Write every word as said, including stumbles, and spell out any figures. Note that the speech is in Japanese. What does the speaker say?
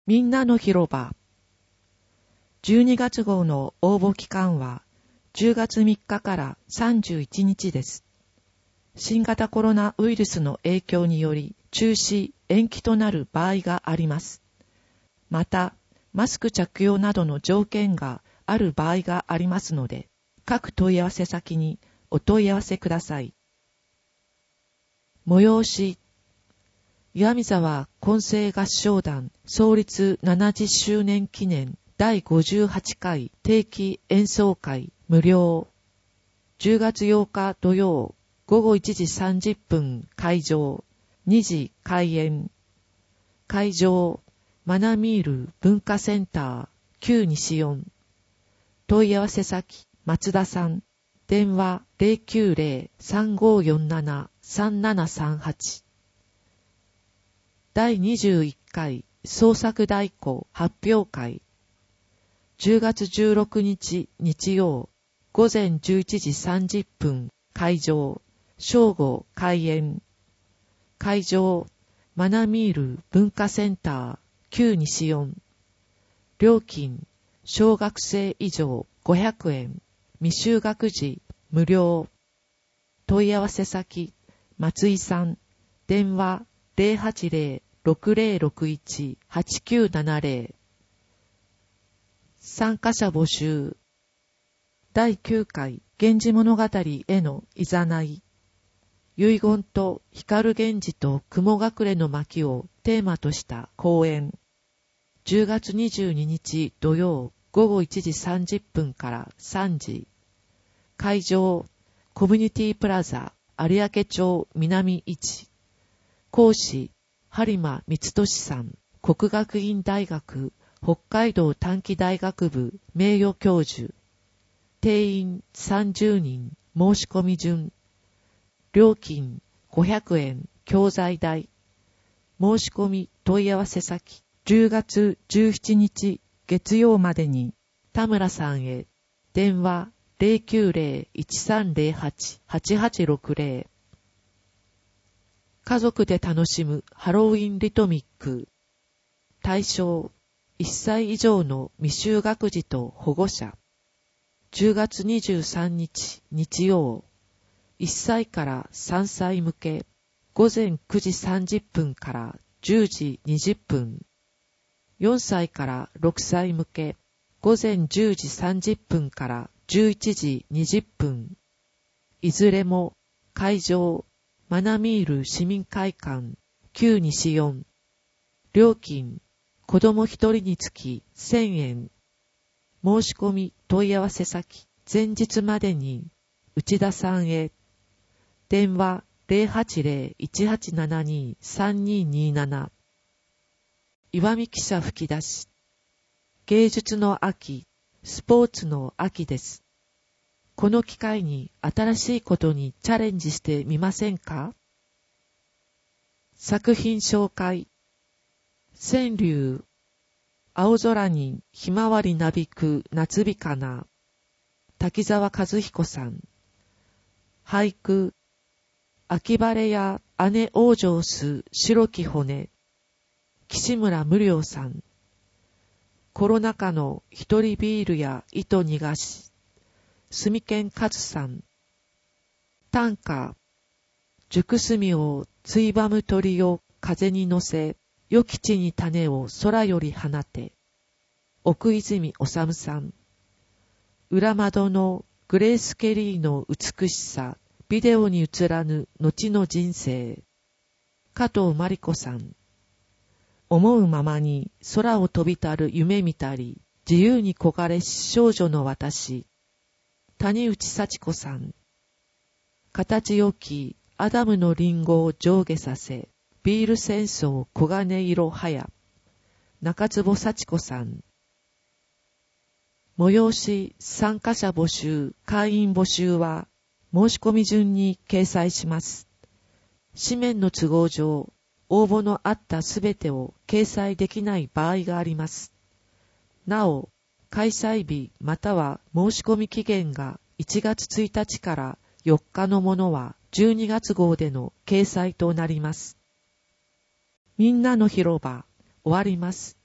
みんなの広場。じゅうにがつ号の応募期間はじゅうがつみっかからさんじゅういちにちです。新型コロナウイルスの影響により中止・延期となる場合があります。また、マスク着用などの条件がある場合がありますので、各問い合わせ先にお問い合わせください。催し、岩見沢混声合唱団創立ななじゅっしゅうねん記念だいごじゅうはちかい定期演奏会無料。じゅうがつようか土曜ごごいちじさんじゅっぷん会場、にじ開演。会場、マナミール文化センター旧西四。問い合わせ先、松田さん。電話 ゼロきゅうゼロ さんごよんなな さんななさんはち。だいにじゅういっかい創作太鼓発表会。じゅうがつじゅうろくにち日曜ごぜんじゅういちじさんじゅっぷん会場、正午開演。会場、マナミール文化センター旧西四。料金、小学生以上ごひゃくえん、未就学児無料。問い合わせ先、松井さん。電話 ゼロはちゼロ ろくゼロろくいち はちきゅうななゼロ。参加者募集。だいきゅうかい源氏物語へのいざない。遺言と光源氏と雲隠れの巻をテーマとした講演。じゅうがつにじゅうににち土曜ごごいちじさんじゅっぷんからさんじ。会場、コミュニティプラザ有明町南いち。講師、播磨光俊さん。國學院大学北海道短期大学部名誉教授。定員さんじゅうにん、申し込み順。料金ごひゃくえん、教材代。申し込み問い合わせ先、じゅうがつじゅうしちにち月曜までに田村さんへ。電話 ゼロきゅうゼロ いちさんゼロはち はちはちろくゼロ。家族で楽しむハロウィンリトミック。対象、いっさい以上の未就学児と保護者。じゅうがつにじゅうさんにち日曜。いっさいからさんさい向け。ごぜんくじさんじゅっぷんからじゅうじにじゅっぷん。よんさいからろくさい向け。ごぜんじゅうじさんじゅっぷんからじゅういちじにじゅっぷん。いずれも会場、マナミール市民会館旧西四。料金、子供一人につきせんえん。申し込み問い合わせ先、前日までに内田さんへ。電話 ゼロはちゼロ いちはちななに さんにになな。岩見記者吹き出し。芸術の秋、スポーツの秋です。この機会に新しいことにチャレンジしてみませんか？作品紹介。川柳。青空にひまわりなびく夏日かな。滝沢和彦さん。俳句。秋晴れや姉往生す白き骨。岸村無良さん。コロナ禍の一人ビールや糸逃がし。住健和さん。短歌。熟墨をついばむ鳥を風に乗せ、よき地に種を空より放て。奥泉治さん。裏窓のグレース・ケリーの美しさ、ビデオに映らぬ後の人生。加藤真理子さん。思うままに空を飛びたる夢見たり、自由に焦がれし少女の私。谷内幸子さん。形よきアダムのリンゴを上下させ、ビール戦争黄金色はや。中坪幸子さん。催し参加者募集、会員募集は申し込み順に掲載します。紙面の都合上、応募のあったすべてを掲載できない場合があります。なお、開催日または申し込み期限がいちがつついたちからよっかのものはじゅうにがつ号での掲載となります。みんなの広場、終わります。